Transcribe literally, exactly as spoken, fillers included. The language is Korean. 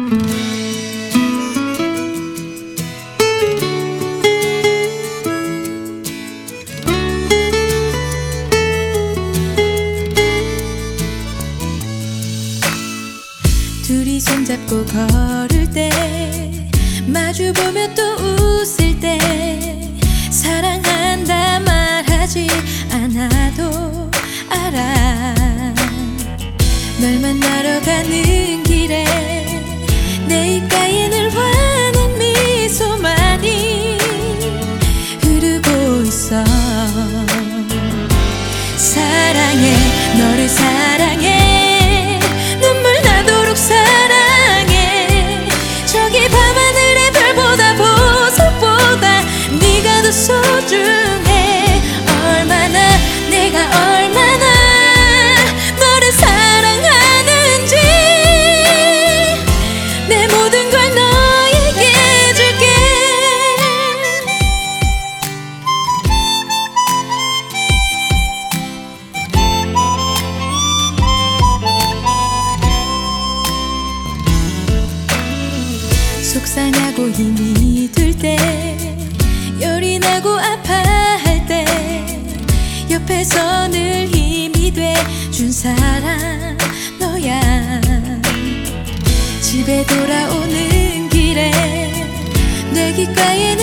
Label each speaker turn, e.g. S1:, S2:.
S1: 둘이 손잡고 걸을 때 마주보며 또 웃을 때 사랑한다 말하지 않아도 알아. 널 만나러 가는 길에 내 입가에 늘 환한 미소만이 흐르고 있어. 사랑해, 너를 사랑해, 눈물 나도록 사랑해. 저기 밤하늘의 별보다 보석보다 네가 더 소중해. 얼마나 내가 얼마나 너를 사랑하는지 내 모든 걸 너에게 줄게. 속상하고 힘이 들 때, 열이 나고 아파할 때 옆에서 늘 힘이 돼준 사람 너야. 집에 돌아오는 길에 내 귓가에